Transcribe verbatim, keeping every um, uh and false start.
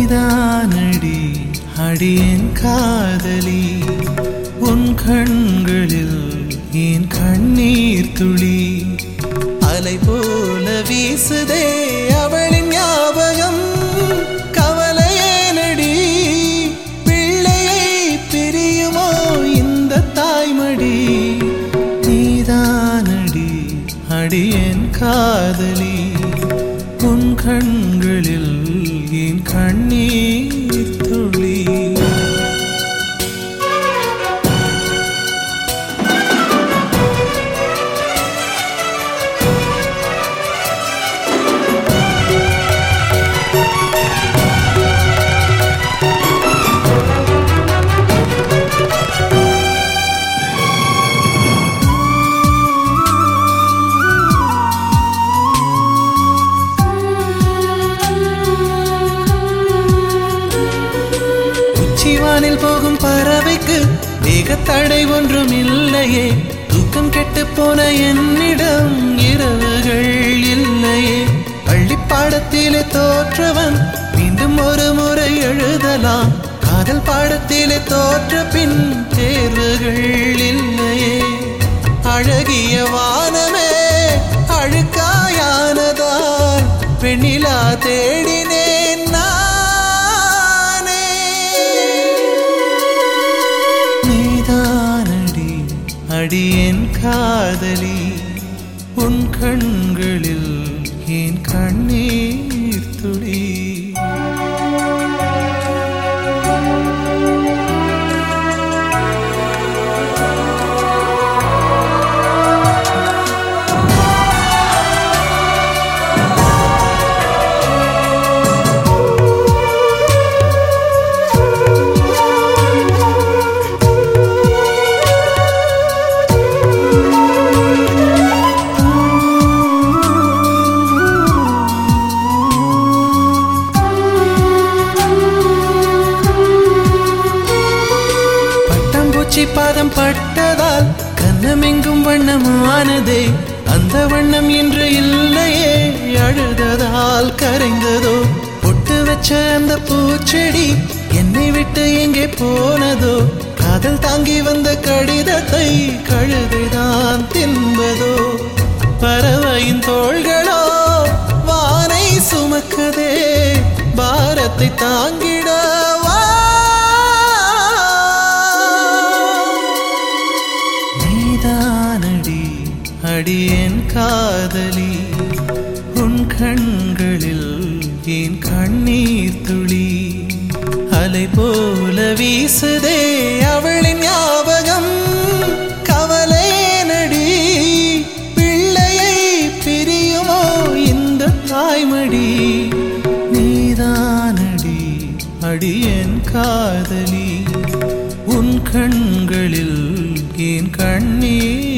நீதானடி அடியேன் காதலி உன் கண்களில் என் கண்ணீர் துளி அலை போல வீசுதே அவளின் ஞாபகம் கவலையேனடி பிள்ளையை பிரியுமோ இந்த தாய்மடி நீதானடி அடியேன் காதலி உன் கண்களில் என் கண்ணீர் துளி சிவானில் போகும் பறவைக்கு வேகத்தடை ஒன்றும் இல்லையே தூக்கம் கெட்டு போன என்னிடம் இரவுகள் இல்லையே பள்ளி பாடத்திலே தோற்றவன் மீண்டும் ஒரு முறை எழுதலாம் காதல் பாடத்திலே தோற்ற பின் தேர்வுகள் இல்லையே அழகிய வானமே அழுக்காயானதால் பெண்ணிலா தேடினேன் அடியேன் காதலி உன் கண்களில் என் கண்ணீர் துளி பாதம் பட்டதால் கண்ணமெங்கும் வண்ணமானதே அந்த வண்ணம் என்று இல்லையே அழுததால் கரைந்ததோ பொட்டு வச்ச அந்த பூச்செடி என்னை விட்டு எங்கே போனதோ காதல் தாங்கி வந்த கடிதத்தை கழுதைதான் தின்பதோ பறவையின் தோள்களோ வானை சுமக்குதே பாரத்தை தாங்கிட அடியேன் காதலி உன் கண்களில் என் கண்ணீர் துளி அலை போல வீசுதே அவளின் ஞாபகம் கவலையேனடி பிள்ளையை பிரியுமோ இந்த தாய்மடி நீதானடி அடியேன் காதலி உன் கண்களில் என் கண்ணீர்